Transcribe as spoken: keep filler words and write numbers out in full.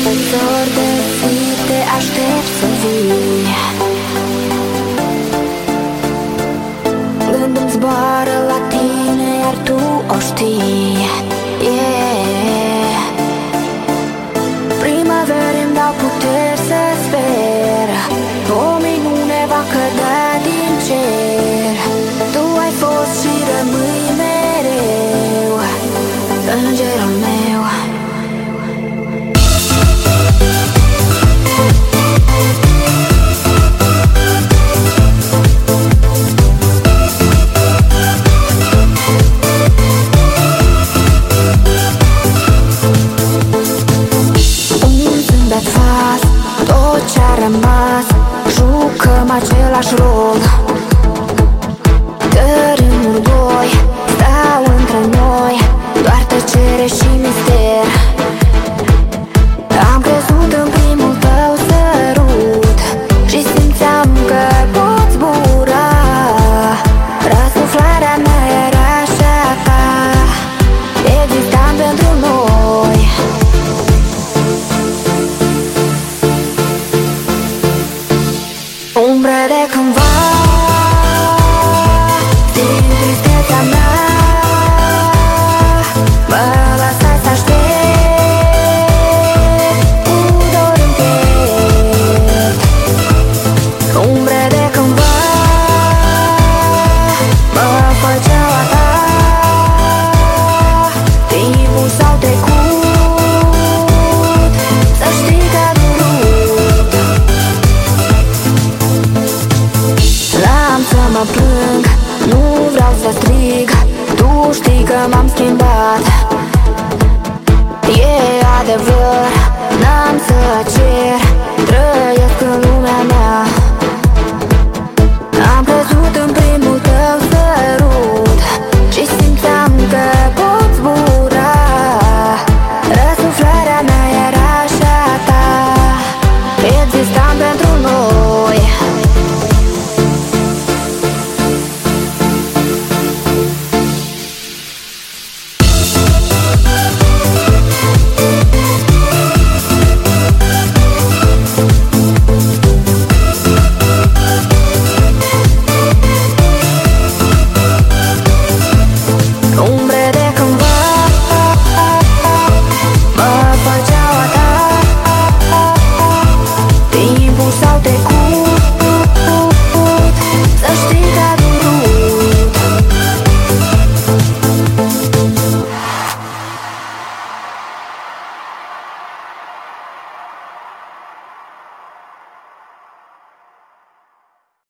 Zor de zi te aștept să vii, gândul-mi zboară la tine, iar tu o știi. Yeah. Primăveri-mi dau puteri să sper, o minune va cădea din cer. Tu ai fost și rămâi mereu îngerul meu. Tot ce-a rămas, jucăm același rol. Tărâmul doi stau între noi, doar tăcere și mister. Am crezut în primul tău sărut și simțeam că pot zbura. Răsuflarea mea era așa ta, existam pentru noi. Umbre de cândva, din tristețea mea, mă lăsai să aștept cu dor în piept. Umbre de cândva, mă făceau a ta, timpul s-au trecut, să știi că a durut. L-am să mă plâng, nu vreau să strig, tu știi că m-am schimbat. E adevăr, n-am să cer, trăiesc în lumea mea.